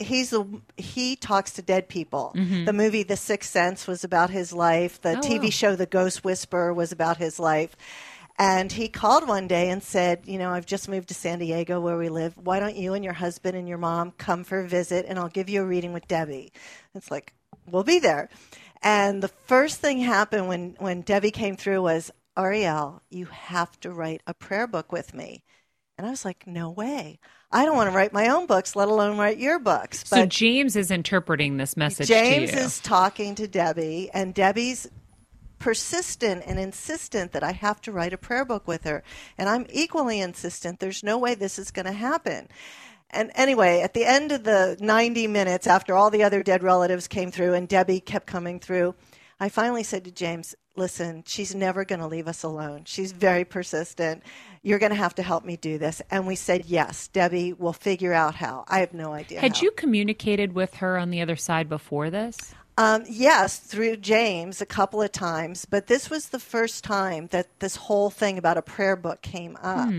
He talks to dead people. Mm-hmm. The movie The Sixth Sense was about his life. The TV show The Ghost Whisperer was about his life. And he called one day and said, I've just moved to San Diego where we live. Why don't you and your husband and your mom come for a visit, and I'll give you a reading with Debbie. It's like, we'll be there. And the first thing happened when Debbie came through was, Ariel, you have to write a prayer book with me. And I was like, no way. I don't want to write my own books, let alone write your books. So James is interpreting this message James to you. is talking to Debbie, and Debbie's persistent and insistent that I have to write a prayer book with her. And I'm equally insistent. There's no way this is going to happen. And anyway, at the end of the 90 minutes, after all the other dead relatives came through and Debbie kept coming through, I finally said to James, listen, she's never going to leave us alone. She's very persistent. You're going to have to help me do this. And we said, yes, Debbie, we'll figure out how. I have no idea Had how. you communicated with her on the other side before this? Yes, through James a couple of times. But this was the first time that this whole thing about a prayer book came up.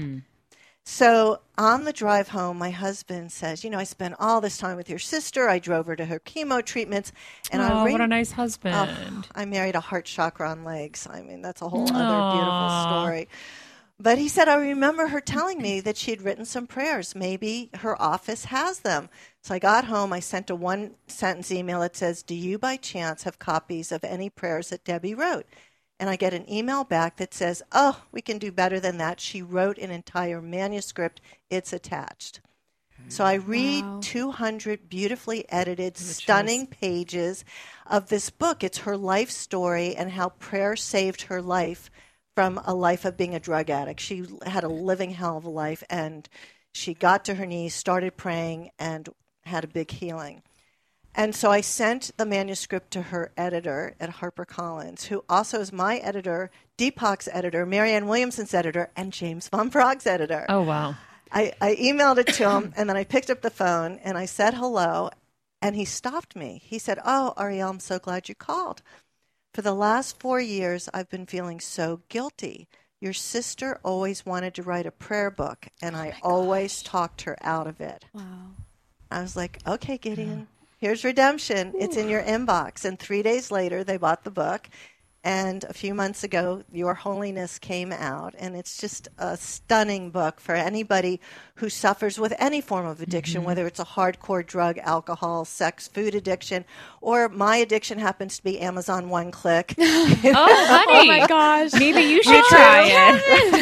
So on the drive home, my husband says, I spent all this time with your sister. I drove her to her chemo treatments. And what a nice husband. I married a heart chakra on legs. I mean, that's a whole other beautiful story. But he said, I remember her telling me that she had written some prayers. Maybe her office has them. So I got home. I sent a one-sentence email that says, do you by chance have copies of any prayers that Debbie wrote? And I get an email back that says, oh, we can do better than that. She wrote an entire manuscript. It's attached. So I read 200 beautifully edited, stunning pages of this book. It's her life story and how prayer saved her life from a life of being a drug addict. She had a living hell of a life, and she got to her knees, started praying, and had a big healing. And so I sent the manuscript to her editor at HarperCollins, who also is my editor, Deepak's editor, Marianne Williamson's editor, and James Van Praag's editor. Oh, wow. I emailed it to him, and then I picked up the phone, and I said hello, and he stopped me. He said, oh, Ariel, I'm so glad you called. For the last 4 years, I've been feeling so guilty. Your sister always wanted to write a prayer book, and I always talked her out of it. Wow. I was like, okay, Gideon. Here's redemption. It's in your inbox. And 3 days later, they bought the book. And a few months ago, Your Holiness came out. And it's just a stunning book for anybody who suffers with any form of addiction, whether it's a hardcore drug, alcohol, sex, food addiction, or my addiction happens to be Amazon One Click. Oh, honey. Oh, my gosh. Maybe you should try it.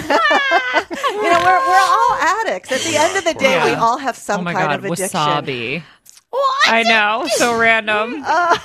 We're all addicts. At the end of the day, we all have some kind of addiction. Wasabi. What? I know, so random.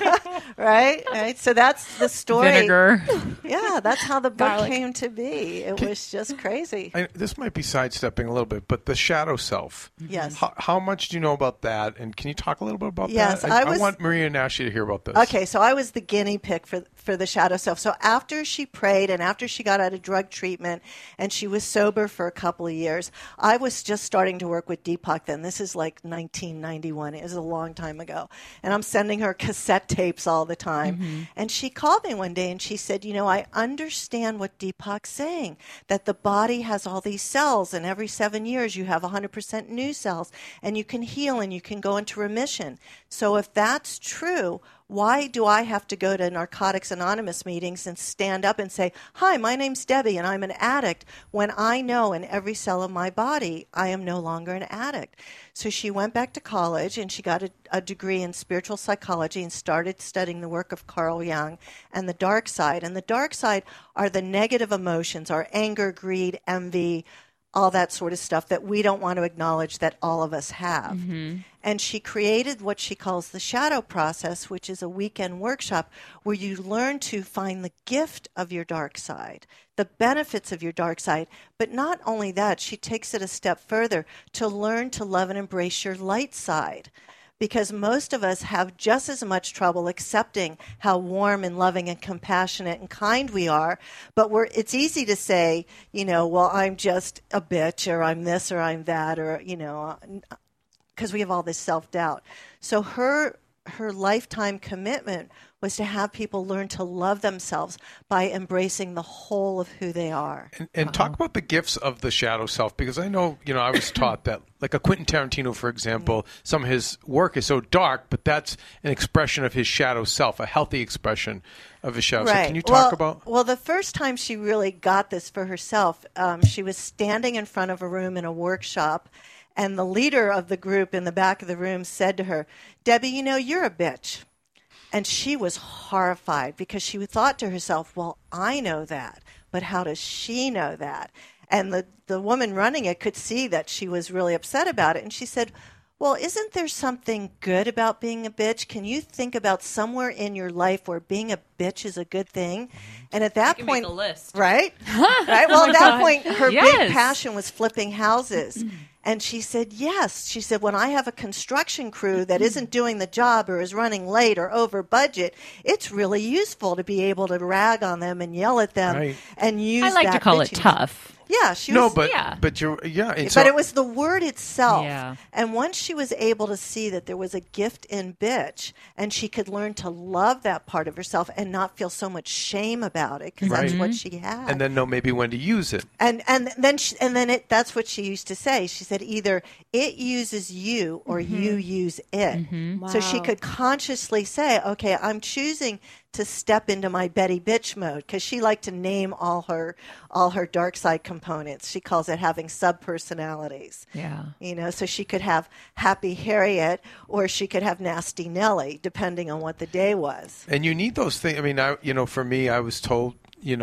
Right. So that's the story. Vinegar. Yeah, that's how the book Garlic. came to be. It was just crazy. This might be sidestepping a little bit, but the shadow self. Yes. How much do you know about that? And can you talk a little bit about Yes, that? I I was- want Maria and Ashley to hear about this. Okay, so I was the guinea pig for the shadow self. So after she prayed and after she got out of drug treatment and she was sober for a couple of years, I was just starting to work with Deepak then. This is like 1991. It was a long time ago. And I'm sending her cassette tapes all the time. And she called me one day and she said, I understand what Deepak's saying, that the body has all these cells and every 7 years you have 100% new cells and you can heal and you can go into remission. So if that's true, why do I have to go to Narcotics Anonymous meetings and stand up and say, hi, my name's Debbie and I'm an addict, when I know in every cell of my body I am no longer an addict? So she went back to college and she got a degree in spiritual psychology and started studying the work of Carl Jung and the dark side. And the dark side are the negative emotions, our anger, greed, envy, all that sort of stuff that we don't want to acknowledge that all of us have. And she created what she calls the shadow process, which is a weekend workshop where you learn to find the gift of your dark side, the benefits of your dark side. But not only that, she takes it a step further to learn to love and embrace your light side. Because most of us have just as much trouble accepting how warm and loving and compassionate and kind we are. But it's easy to say, well, I'm just a bitch or I'm this or I'm that or, because we have all this self-doubt. So her lifetime commitment was to have people learn to love themselves by embracing the whole of who they are. And talk about the gifts of the shadow self, because I know, I was taught that, like a Quentin Tarantino, for example, some of his work is so dark, but that's an expression of his shadow self, a healthy expression of his shadow self. Can you talk about? Well, the first time she really got this for herself, she was standing in front of a room in a workshop, and the leader of the group in the back of the room said to her, Debbie, you're a bitch. And she was horrified because she thought to herself, well, I know that, but how does she know that? And the woman running it could see that she was really upset about it. And she said, well, isn't there something good about being a bitch? Can you think about somewhere in your life where being a bitch is a good thing? And at that point, make a list. Right? Right? Well, at that point, her Yes. big passion was flipping houses. And she said, yes. She said, when I have a construction crew that isn't doing the job or is running late or over budget, it's really useful to be able to rag on them and yell at them Right. and use I like to that call it bitchiness. tough. Yeah, she No, was. but yeah. but you're and But it was the word itself. Yeah. And once she was able to see that there was a gift in bitch and she could learn to love that part of herself and not feel so much shame about it because that's Right. what she had. and then know maybe when to use it. And then that's what she used to say. She said either it uses you or you use it. So she Wow. could consciously say, okay, I'm choosing to step into my Betty Bitch mode, because she liked to name all her dark side components. She calls it having subpersonalities. Yeah. So she could have Happy Harriet or she could have Nasty Nellie, depending on what the day was. And you need those things. I mean, for me, I was told,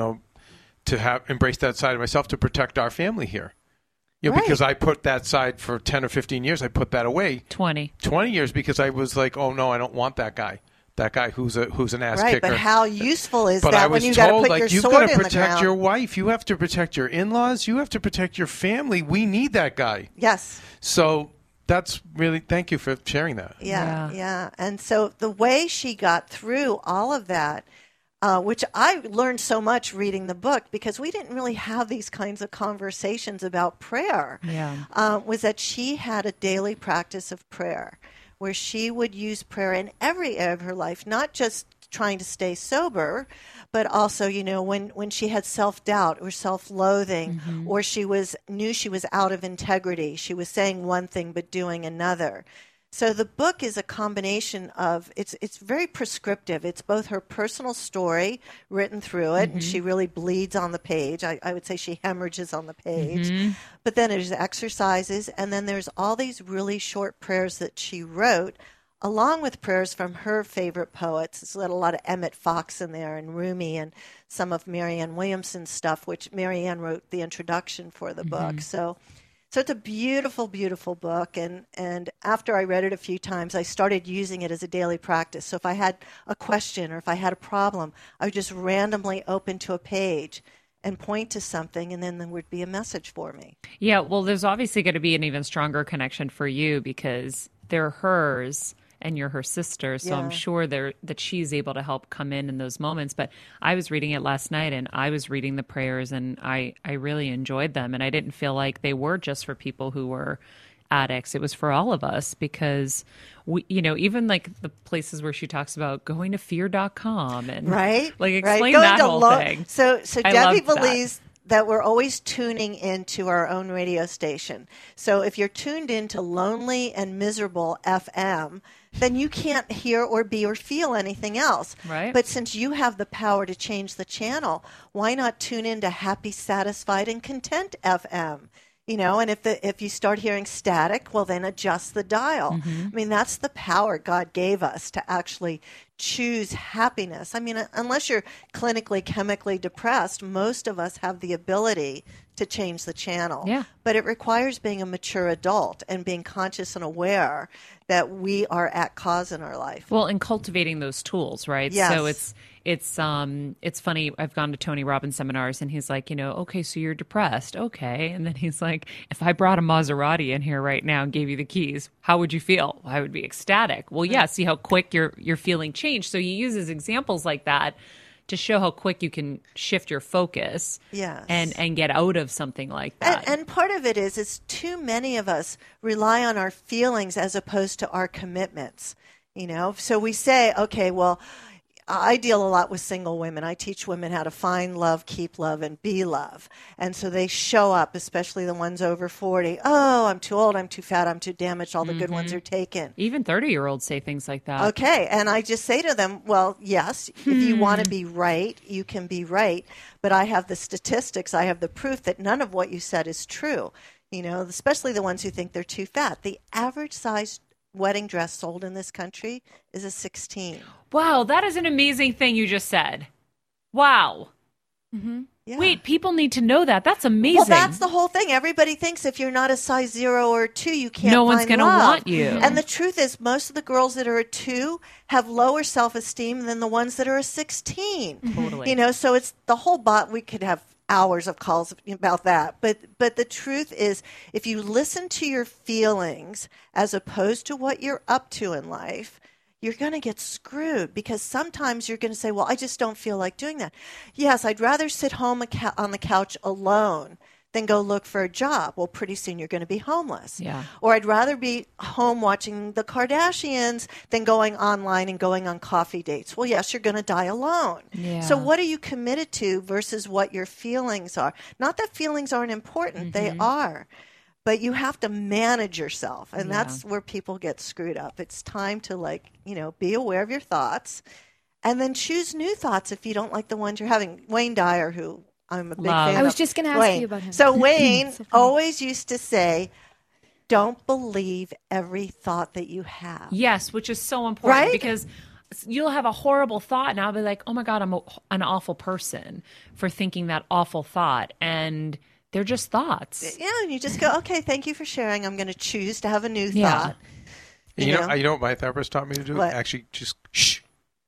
to embrace that side of myself to protect our family here. Right. Because I put that side for 10 or 15 years. I put that away. 20 years because I was like, oh no, I don't want that guy. That guy who's an ass Right, kicker. but how useful is But I that was when you got to told, put like, your you've sword got in to the protect ground? your wife. You have to protect your in-laws. You have to protect your family. We need that guy. Yes. So that's really, thank you for sharing that. Yeah. And so the way she got through all of that, which I learned so much reading the book because we didn't really have these kinds of conversations about prayer, was that she had a daily practice of prayer where she would use prayer in every area of her life, not just trying to stay sober, but also, when she had self-doubt or self-loathing, or knew she was out of integrity, she was saying one thing but doing another. So the book is a combination of, it's very prescriptive. It's both her personal story written through it, and she really bleeds on the page. I would say she hemorrhages on the page. But then there's exercises, and then there's all these really short prayers that she wrote, along with prayers from her favorite poets. There's a lot of Emmett Fox in there and Rumi and some of Marianne Williamson's stuff, which Marianne wrote the introduction for the book. So So it's a beautiful, beautiful book. And after I read it a few times, I started using it as a daily practice. So if I had a question or if I had a problem, I would just randomly open to a page and point to something, and then there would be a message for me. Yeah, well, there's obviously going to be an even stronger connection for you because they're hers and you're her sister. So I'm sure that she's able to help come in those moments. But I was reading it last night and I was reading the prayers and I really enjoyed them. And I didn't feel like they were just for people who were addicts. It was for all of us because we, even like the places where she talks about going to fear.com and like explain that whole thing. So Debbie believes that we're always tuning into our own radio station. So if you're tuned into Lonely and Miserable FM, then you can't hear or be or feel anything else. Right. But since you have the power to change the channel, why not tune into Happy, Satisfied, and Content FM? And if you start hearing static, well, then adjust the dial. Mm-hmm. I mean, that's the power God gave us to actually choose happiness. I mean, unless you're clinically, chemically depressed, most of us have the ability to change the channel. Yeah. But it requires being a mature adult and being conscious and aware that we are at cause in our life. Well, and cultivating those tools, right? Yes. So it's funny. I've gone to Tony Robbins seminars and he's like, okay, so you're depressed. Okay. And then he's like, if I brought a Maserati in here right now and gave you the keys, how would you feel? I would be ecstatic. Well, yeah. See how quick your feeling changed. So he uses examples like that to show how quick you can shift your focus and get out of something like that. And part of it is too many of us rely on our feelings as opposed to our commitments. So we say, okay, well, I deal a lot with single women. I teach women how to find love, keep love, and be love. And so they show up, especially the ones over 40. Oh, I'm too old, I'm too fat, I'm too damaged, all the good ones are taken. Even 30-year-olds say things like that. Okay, and I just say to them, well, yes, if you want to be right, you can be right. But I have the statistics, I have the proof that none of what you said is true. Especially the ones who think they're too fat. The average size wedding dress sold in this country is a 16. Wow, that is an amazing thing you just said. Wow. Mm-hmm. Yeah. Wait, people need to know that. That's amazing. Well, that's the whole thing. Everybody thinks if you're not a size 0 or 2, you can't No one's going to want you. And the truth is, most of the girls that are a 2 have lower self-esteem than the ones that are a 16. Totally. So it's the whole we could have hours of calls about that. But the truth is, if you listen to your feelings as opposed to what you're up to in life, you're going to get screwed because sometimes you're going to say, well, I just don't feel like doing that. Yes, I'd rather sit home on the couch alone than go look for a job. Well, pretty soon you're going to be homeless. Yeah. Or I'd rather be home watching the Kardashians than going online and going on coffee dates. Well, yes, you're going to die alone. Yeah. So what are you committed to versus what your feelings are? Not that feelings aren't important. They are. But you have to manage yourself, and that's where people get screwed up. It's time to, be aware of your thoughts and then choose new thoughts if you don't like the ones you're having. Wayne Dyer, who I'm a big fan of. I was just going to ask you about him. So Wayne always used to say, don't believe every thought that you have. Yes, which is so important Right? because you'll have a horrible thought and I'll be like, oh my God, I'm an awful person for thinking that awful thought. And they're just thoughts. Yeah, and you just go, okay, thank you for sharing. I'm going to choose to have a new Yeah. thought. You know what my therapist taught me to do? What? Actually, just shh.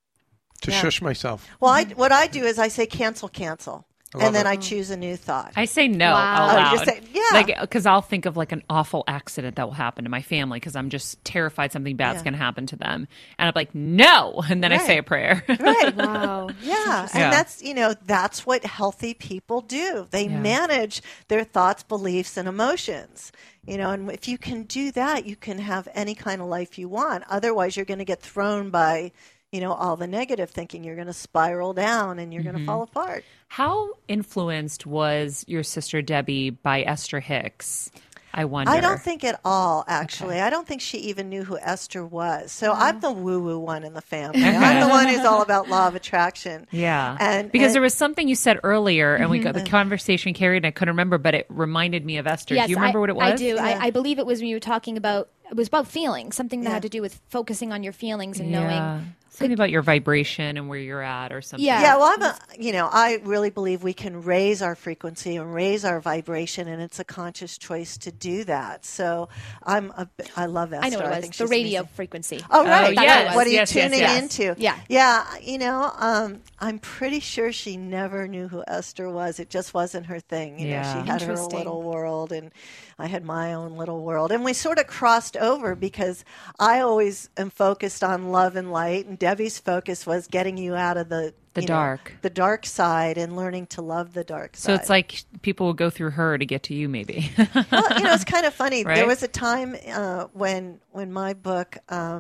To shush myself. Well, what I do is I say cancel. And then it. I choose a new thought. I say no Wow. out Oh, you loud. just say- yeah. Because I'll think of like an awful accident that will happen to my family because I'm just terrified something bad's going to happen to them. And I'm like, no. And then I say a prayer. Right. Wow. Yeah. Yeah. And that's what healthy people do. They manage their thoughts, beliefs, and emotions. And if you can do that, you can have any kind of life you want. Otherwise, you're going to get thrown by, all the negative thinking. You're going to spiral down and you're going to fall apart. How influenced was your sister Debbie by Esther Hicks? I wonder. I don't think at all, actually. I don't think she even knew who Esther was. So I'm the woo-woo one in the family. I'm the one who's all about law of attraction. Yeah. And there was something you said earlier, and we got the conversation carried, and I couldn't remember, but it reminded me of Esther. Yes, do you remember what it was? I do. Yeah. I believe it was when you were talking about, it was about feelings, something that had to do with focusing on your feelings and knowing Something about your vibration and where you're at or something. Yeah. Yeah, well, I really believe we can raise our frequency and raise our vibration, and it's a conscious choice to do that. So I love Esther. I know what it was. think The she's radio amazing. frequency. Oh, right. Oh, yes. What are you Yes, yes, tuning yes. into? Yeah. Yeah, I'm pretty sure she never knew who Esther was. It just wasn't her thing. Yeah. She had her Interesting. little world, and I had my own little world. And we sort of crossed over because I always am focused on love and light, and Debbie's focus was getting you out of the dark. the dark side, and learning to love the dark side. So it's like people will go through her to get to you, maybe. Well, it's kind of funny. Right? There was a time when my book,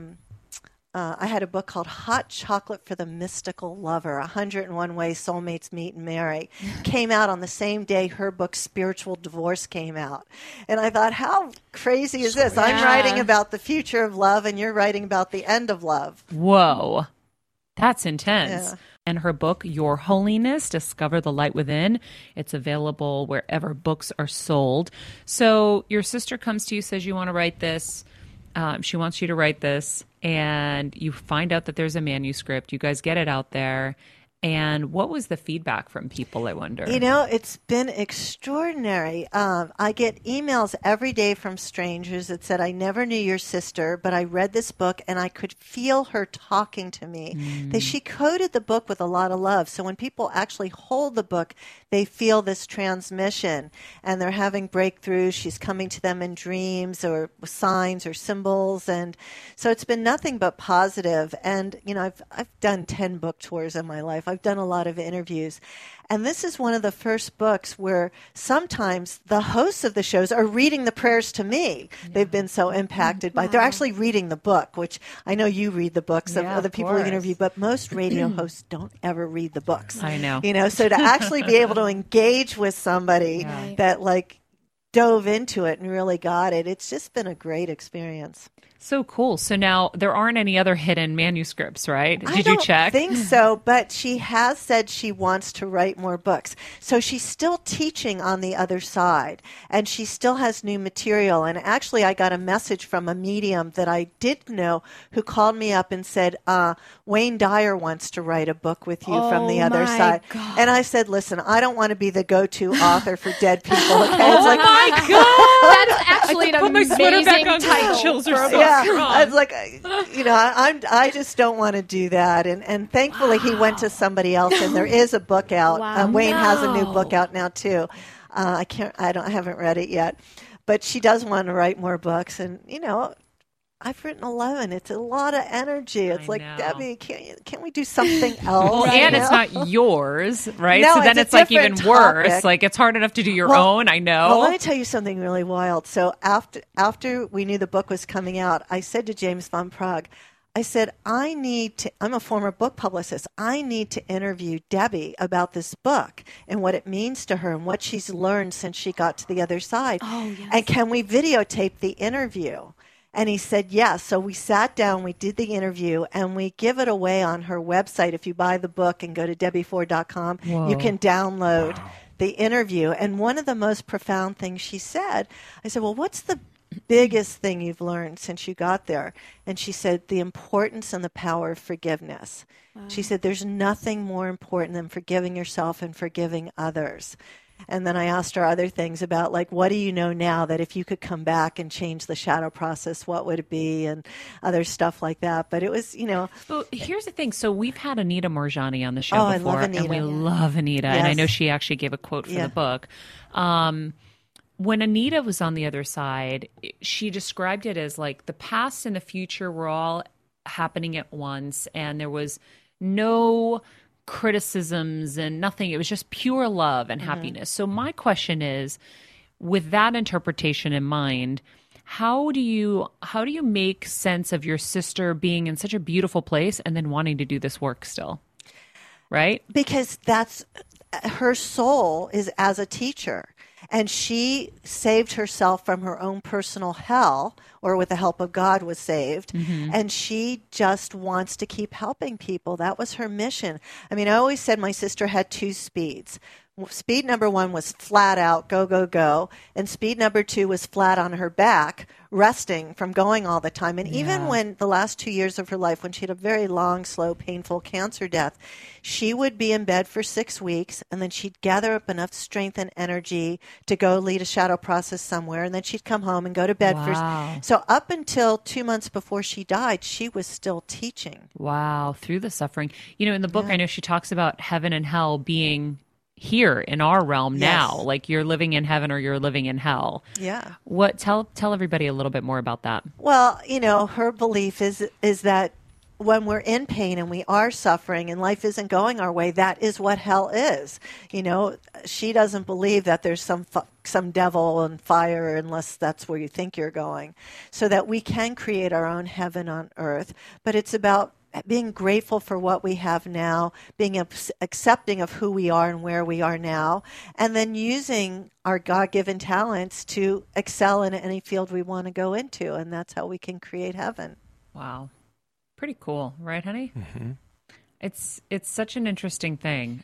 I had a book called Hot Chocolate for the Mystical Lover, 101 Ways Soulmates Meet and Marry, came out on the same day her book Spiritual Divorce came out. And I thought, how crazy is this? I'm writing about the future of love, and you're writing about the end of love. Whoa. That's intense. Yeah. And her book, Your Holiness, Discover the Light Within. It's available wherever books are sold. So your sister comes to you, says you want to write this. She wants you to write this. And you find out that there's a manuscript. You guys get it out there. And what was the feedback from people, I wonder? It's been extraordinary. I get emails every day from strangers that said, I never knew your sister, but I read this book and I could feel her talking to me. She coded the book with a lot of love. So when people actually hold the book, they feel this transmission and they're having breakthroughs. She's coming to them in dreams or signs or symbols. And so it's been nothing but positive. And, I've done 10 book tours in my life. I've done a lot of interviews. And this is one of the first books where sometimes the hosts of the shows are reading the prayers to me. Yeah. They've been so impacted by. They're actually reading the book, which I know you read the books of the people we interview, but most radio hosts don't ever read the books. I know. So to actually be able to engage with somebody that dove into it and really got it, it's just been a great experience. So cool. So now there aren't any other hidden manuscripts, right? Did you check? I think so, but she has said she wants to write more books. So she's still teaching on the other side, and she still has new material. And actually, I got a message from a medium that I didn't know who called me up and said, Wayne Dyer wants to write a book with you from the other side. God. And I said, listen, I don't want to be the go-to author for dead people. Okay? My God! That's actually an Put my sweater back on. title. Chills are so Yeah, strong. I was like, I just don't want to do that. And thankfully, he went to somebody else, and there is a book out. Wow. Wayne has a new book out now too. I haven't read it yet, but she does want to write more books. And I've written 11. It's a lot of energy. It's like, know. Debbie, can't we do something else? Well, and it's not yours, right? No, so then it's a it's even different worse. topic. Like it's hard enough to do your Well- own. I know. Well, let me tell you something really wild. So after we knew the book was coming out, I said to James Van Praagh, I said, I'm a former book publicist. I need to interview Debbie about this book and what it means to her and what she's learned since she got to the other side. Oh, yes. And can we videotape the interview? And he said, yes. So we sat down, we did the interview, and we give it away on her website. If you buy the book and go to DebbieFord.com, you can download the interview. And one of the most profound things she said, I said, well, what's the biggest thing you've learned since you got there? And she said, the importance and the power of forgiveness. She said, there's nothing more important than forgiving yourself and forgiving others. And then I asked her other things about, like, what do you know now that if you could come back and change the shadow process, what would it be? And other stuff like that. But it was, Well, here's the thing. So we've had Anita Moorjani on the show Oh, I before, love Anita. and we love Anita. And I Yes. know she actually gave a quote for Yeah. the book. When Anita was on the other side, she described it as like the past and the future were all happening at once, and there was no criticisms and nothing. It was just pure love and happiness. So my question is, with that interpretation in mind, how do you make sense of your sister being in such a beautiful place and then wanting to do this work still? Right? Because that's her soul is as a teacher. And she saved herself from her own personal hell, or with the help of God was saved. And she just wants to keep helping people. That was her mission. I mean, I always said my sister had two speeds. Speed number 1 was flat out, go, go, go. And speed number 2 was flat on her back, resting from going all the time. And even when the last 2 years of her life, when she had a very long, slow, painful cancer death, she would be in bed for 6 weeks, and then she'd gather up enough strength and energy to go lead a shadow process somewhere, and then she'd come home and go to bed so up until 2 months before she died, she was still teaching. Wow, through the suffering. You know, in the book, I know she talks about heaven and hell being here in our realm now, like you're living in heaven or you're living in hell. Yeah. Tell everybody a little bit more about that. Well, you know, her belief is that when we're in pain and we are suffering and life isn't going our way, that is what hell is. You know, she doesn't believe that there's some devil and fire unless that's where you think you're going, so that we can create our own heaven on earth. But it's about being grateful for what we have now, being accepting of who we are and where we are now, and then using our God-given talents to excel in any field we want to go into, and that's how we can create heaven. Wow. Pretty cool, right, honey? Mm-hmm. It's such an interesting thing.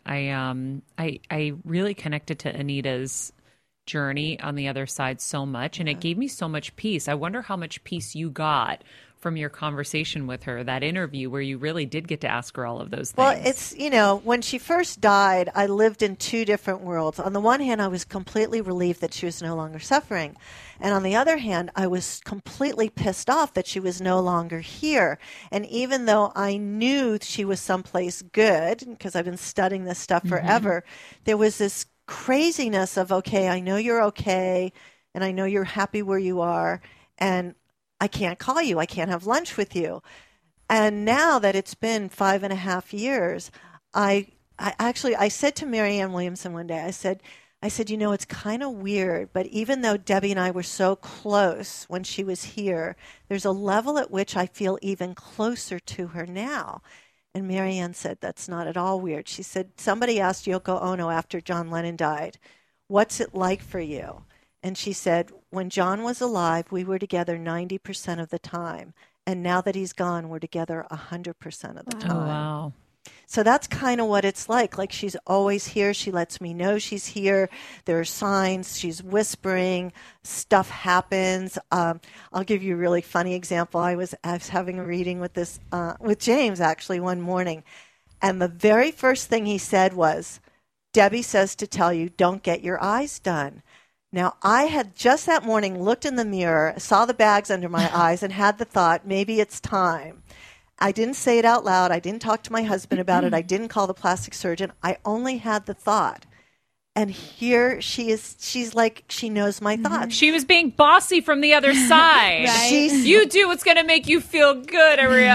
I really connected to Anita's journey on the other side so much, and it gave me so much peace. I wonder how much peace you got from your conversation with her, that interview where you really did get to ask her all of those things. Well, it's, you know, when she first died, I lived in 2 different worlds. On the one hand, I was completely relieved that she was no longer suffering. And on the other hand, I was completely pissed off that she was no longer here. And even though I knew she was someplace good, because I've been studying this stuff forever, there was this craziness of, okay, I know you're okay, and I know you're happy where you are, and I can't call you. I can't have lunch with you. And now that it's been 5.5 years, I said to Marianne Williamson one day, I said, you know, it's kind of weird, but even though Debbie and I were so close when she was here, there's a level at which I feel even closer to her now. And Marianne said, that's not at all weird. She said, somebody asked Yoko Ono after John Lennon died, what's it like for you? And she said, when John was alive, we were together 90% of the time. And now that he's gone, we're together 100% of the time. Oh, wow. So that's kind of what it's like. Like, she's always here. She lets me know she's here. There are signs. She's whispering. Stuff happens. I'll give you a really funny example. I was having a reading with with James, actually, one morning. And the very first thing he said was, Debbie says to tell you, don't get your eyes done. Now, I had just that morning looked in the mirror, saw the bags under my eyes, and had the thought, maybe it's time. I didn't say it out loud. I didn't talk to my husband about it. I didn't call the plastic surgeon. I only had the thought. And here she is. She's like, she knows my thoughts. She was being bossy from the other side. Right. You do what's going to make you feel good, Ariel.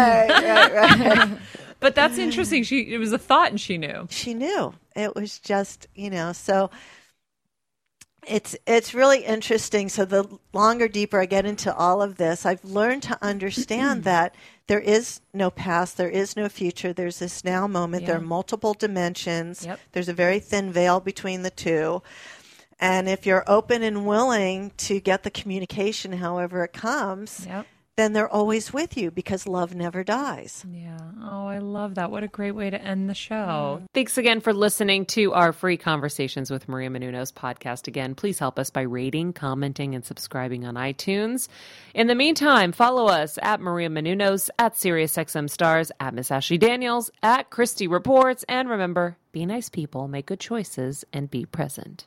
Right. But that's interesting. It was a thought, and she knew. She knew. It was just, so it's really interesting. So the longer, deeper I get into all of this, I've learned to understand that there is no past, there is no future, there's this now moment, there are multiple dimensions, there's a very thin veil between the two. And if you're open and willing to get the communication however it comes, then they're always with you, because love never dies. Yeah. Oh, I love that. What a great way to end the show. Thanks again for listening to our free Conversations with Maria Menounos podcast. Again, please help us by rating, commenting, and subscribing on iTunes. In the meantime, follow us at Maria Menounos, at SiriusXM Stars, at Miss Ashley Daniels, at Christy Reports, and remember, be nice people, make good choices, and be present.